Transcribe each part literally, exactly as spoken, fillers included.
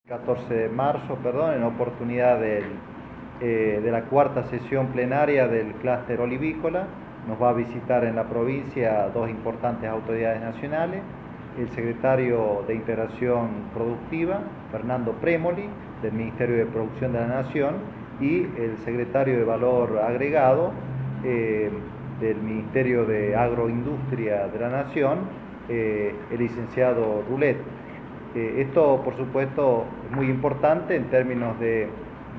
catorce de marzo, perdón, en oportunidad del, eh, de la cuarta sesión plenaria del clúster olivícola. Nos va a visitar en la provincia dos importantes autoridades nacionales, el secretario de Integración Productiva, Fernando Premoli, del Ministerio de Producción de la Nación, y el secretario de Valor Agregado eh, del Ministerio de Agroindustria de la Nación, eh, el licenciado Rulet. Eh, esto, por supuesto, es muy importante en términos de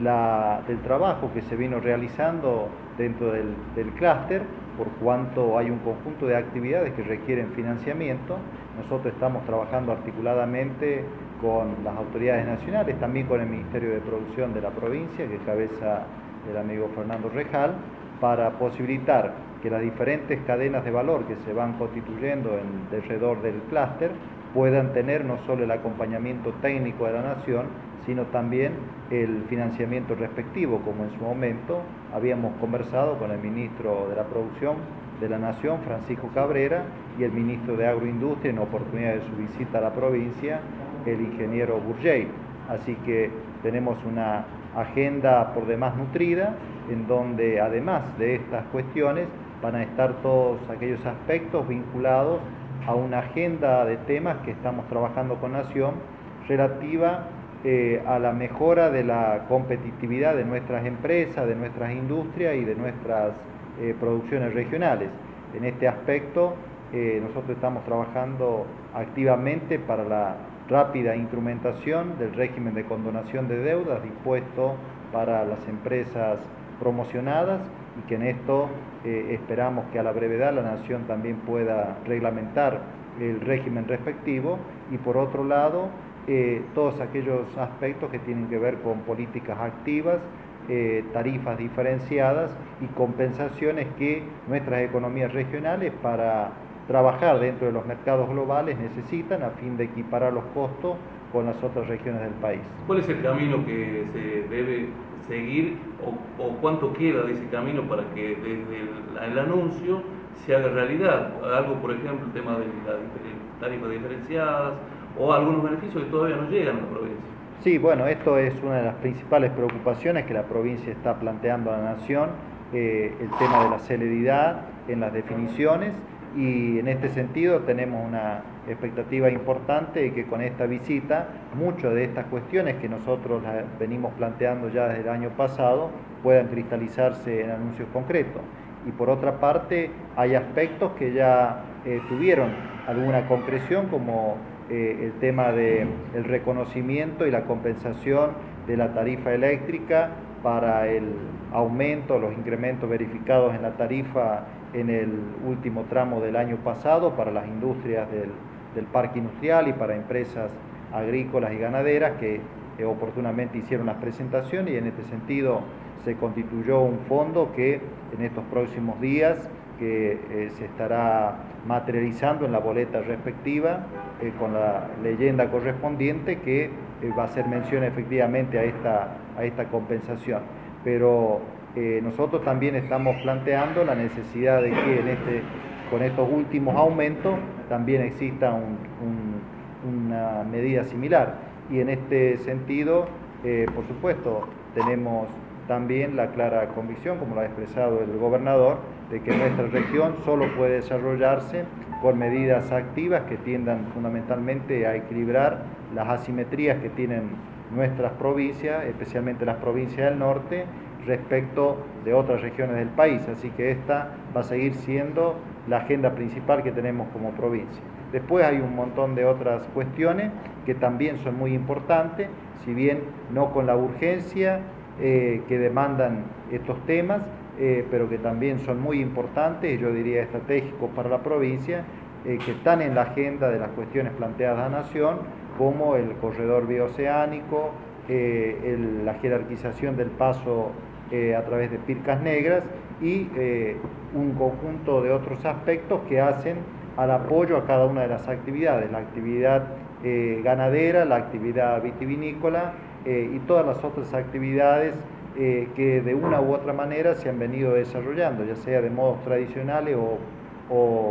la, del trabajo que se vino realizando dentro del, del clúster, por cuanto hay un conjunto de actividades que requieren financiamiento. Nosotros estamos trabajando articuladamente con las autoridades nacionales, también con el Ministerio de Producción de la provincia, que cabeza el amigo Fernando Rejal, para posibilitar que las diferentes cadenas de valor que se van constituyendo en alrededor del clúster puedan tener no solo el acompañamiento técnico de la Nación, sino también el financiamiento respectivo, como en su momento habíamos conversado con el ministro de la Producción de la Nación, Francisco Cabrera, y el ministro de Agroindustria en oportunidad de su visita a la provincia, el ingeniero Burgey. Así que tenemos una agenda por demás nutrida, en donde además de estas cuestiones van a estar todos aquellos aspectos vinculados a una agenda de temas que estamos trabajando con Nación relativa eh, a la mejora de la competitividad de nuestras empresas, de nuestras industrias y de nuestras eh, producciones regionales. En este aspecto eh, nosotros estamos trabajando activamente para la rápida instrumentación del régimen de condonación de deudas dispuesto para las empresas promocionadas, y que en esto eh, esperamos que a la brevedad la Nación también pueda reglamentar el régimen respectivo, y por otro lado eh, todos aquellos aspectos que tienen que ver con políticas activas, eh, tarifas diferenciadas y compensaciones que nuestras economías regionales para trabajar dentro de los mercados globales necesitan a fin de equiparar los costos con las otras regiones del país. ¿Cuál es el camino que se debe seguir o, o cuánto queda de ese camino para que desde el, el anuncio se haga realidad? Algo, por ejemplo, el tema de las tarifas diferenciadas o algunos beneficios que todavía no llegan a la provincia. Sí, bueno, esto es una de las principales preocupaciones que la provincia está planteando a la Nación, eh, el tema de la celeridad en las definiciones, y en este sentido tenemos una expectativa importante de que con esta visita muchas de estas cuestiones que nosotros venimos planteando ya desde el año pasado puedan cristalizarse en anuncios concretos. Y por otra parte hay aspectos que ya eh, tuvieron alguna concreción, como eh, el tema del reconocimiento y la compensación de la tarifa eléctrica para el aumento, los incrementos verificados en la tarifa en el último tramo del año pasado para las industrias del, del parque industrial y para empresas agrícolas y ganaderas que eh, oportunamente hicieron las presentaciones, y en este sentido se constituyó un fondo que en estos próximos días que eh, se estará materializando en la boleta respectiva eh, con la leyenda correspondiente que eh, va a hacer mención efectivamente a esta, a esta compensación. Pero eh, nosotros también estamos planteando la necesidad de que en este, con estos últimos aumentos también exista un, un, una medida similar, y en este sentido, eh, por supuesto, tenemos también la clara convicción, como lo ha expresado el gobernador, de que nuestra región solo puede desarrollarse con medidas activas que tiendan fundamentalmente a equilibrar las asimetrías que tienen nuestras provincias, especialmente las provincias del norte, respecto de otras regiones del país. Así que esta va a seguir siendo la agenda principal que tenemos como provincia. Después hay un montón de otras cuestiones que también son muy importantes, si bien no con la urgencia eh, que demandan estos temas, eh, pero que también son muy importantes, y yo diría estratégicos para la provincia, eh, que están en la agenda de las cuestiones planteadas a Nación, como el corredor bioceánico, eh, el, la jerarquización del paso eh, a través de Pircas Negras, y eh, un conjunto de otros aspectos que hacen al apoyo a cada una de las actividades, la actividad eh, ganadera, la actividad vitivinícola eh, y todas las otras actividades eh, que de una u otra manera se han venido desarrollando, ya sea de modos tradicionales o, o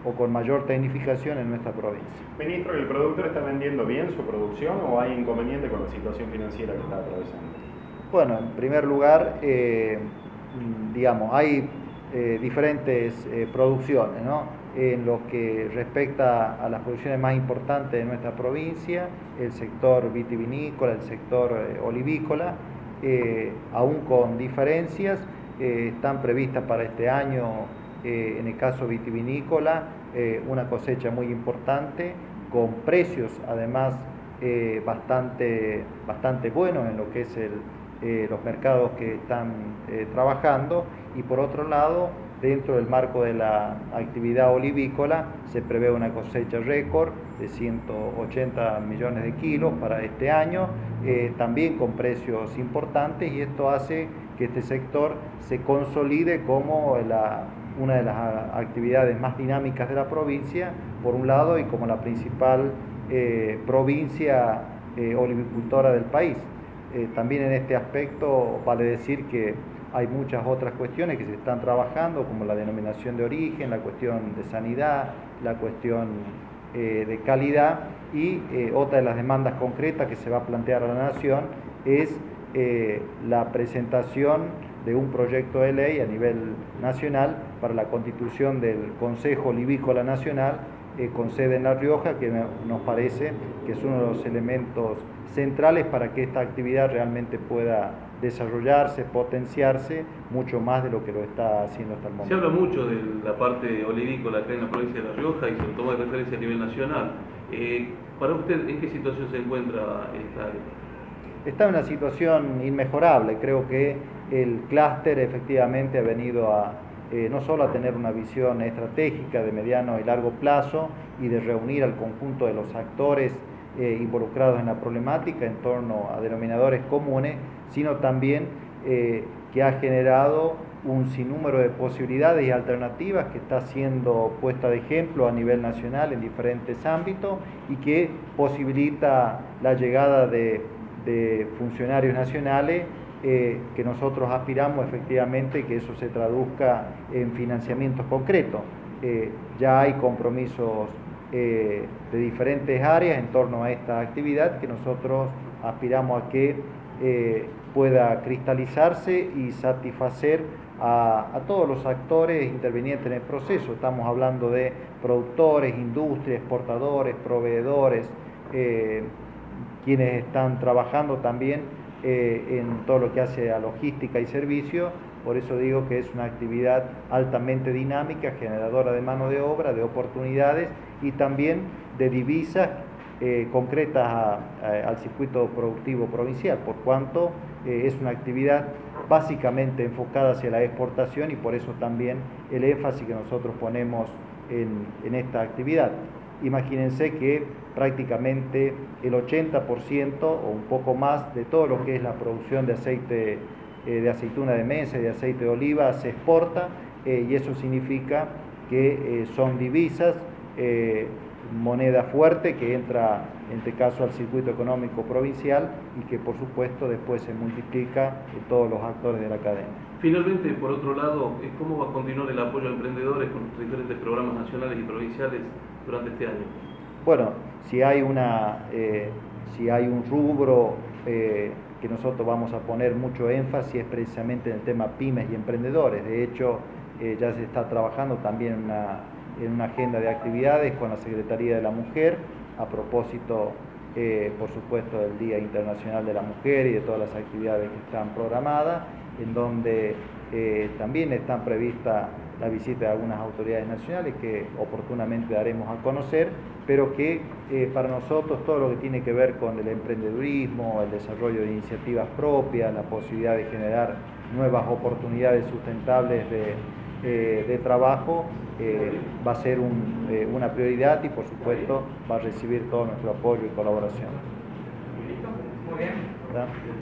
o con mayor tecnificación en nuestra provincia. Ministro, ¿el productor está vendiendo bien su producción o hay inconveniente con la situación financiera que está atravesando? Bueno, en primer lugar, eh, digamos, hay eh, diferentes eh, producciones, ¿no? En lo que respecta a las producciones más importantes de nuestra provincia, el sector vitivinícola, el sector eh, olivícola, eh, aún con diferencias, eh, están previstas para este año, eh, en el caso vitivinícola, eh, una cosecha muy importante, con precios además eh, bastante, bastante buenos en lo que es el, eh, los mercados que están eh, trabajando, y por otro lado, dentro del marco de la actividad olivícola se prevé una cosecha récord de ciento ochenta millones de kilos para este año, eh, también con precios importantes, y esto hace que este sector se consolide como la, una de las actividades más dinámicas de la provincia, por un lado, y como la principal eh, provincia eh, olivicultora del país. Eh, también en este aspecto vale decir que hay muchas otras cuestiones que se están trabajando, como la denominación de origen, la cuestión de sanidad, la cuestión eh, de calidad, y eh, otra de las demandas concretas que se va a plantear a la Nación es eh, la presentación de un proyecto de ley a nivel nacional para la constitución del Consejo Olivícola Nacional, eh, con sede en La Rioja, que nos parece que es uno de los elementos centrales para que esta actividad realmente pueda desarrollarse, potenciarse mucho más de lo que lo está haciendo hasta el momento. Se habla mucho de la parte olivícola acá en la provincia de La Rioja y se lo toma de referencia a nivel nacional. Eh, para usted, ¿en qué situación se encuentra esta área? Está en una situación inmejorable. Creo que el clúster efectivamente ha venido a eh, no solo a tener una visión estratégica de mediano y largo plazo y de reunir al conjunto de los actores eh, involucrados en la problemática en torno a denominadores comunes, sino también eh, que ha generado un sinnúmero de posibilidades y alternativas que está siendo puesta de ejemplo a nivel nacional en diferentes ámbitos, y que posibilita la llegada de, de funcionarios nacionales eh, que nosotros aspiramos efectivamente que eso se traduzca en financiamientos concretos. Eh, ya hay compromisos eh, de diferentes áreas en torno a esta actividad que nosotros aspiramos a que eh, pueda cristalizarse y satisfacer a, a todos los actores intervinientes en el proceso. Estamos hablando de productores, industria, exportadores, proveedores, eh, quienes están trabajando también eh, en todo lo que hace a logística y servicio. Por eso digo que es una actividad altamente dinámica, generadora de mano de obra, de oportunidades y también de divisas eh, concretas a, a, al circuito productivo provincial, por cuanto eh, es una actividad básicamente enfocada hacia la exportación, y por eso también el énfasis que nosotros ponemos en, en esta actividad. Imagínense que prácticamente el ochenta por ciento o un poco más de todo lo que es la producción de aceite eh, de aceituna de mesa y de aceite de oliva se exporta, eh, y eso significa que eh, son divisas, eh, moneda fuerte que entra en este caso al circuito económico provincial y que por supuesto después se multiplica en todos los actores de la cadena. Finalmente, por otro lado, ¿cómo va a continuar el apoyo a emprendedores con los diferentes programas nacionales y provinciales durante este año? Bueno, si hay, una, eh, si hay un rubro eh, que nosotros vamos a poner mucho énfasis es precisamente en el tema pymes y emprendedores. De hecho, eh, ya se está trabajando también en una, en una agenda de actividades con la Secretaría de la Mujer, a propósito, eh, por supuesto, del Día Internacional de la Mujer y de todas las actividades que están programadas, en donde eh, también están previstas la visita de algunas autoridades nacionales que oportunamente daremos a conocer, pero que eh, para nosotros todo lo que tiene que ver con el emprendedurismo, el desarrollo de iniciativas propias, la posibilidad de generar nuevas oportunidades sustentables de, eh, de trabajo, eh, va a ser un, eh, una prioridad, y por supuesto va a recibir todo nuestro apoyo y colaboración. Muy bien. ¿Verdad?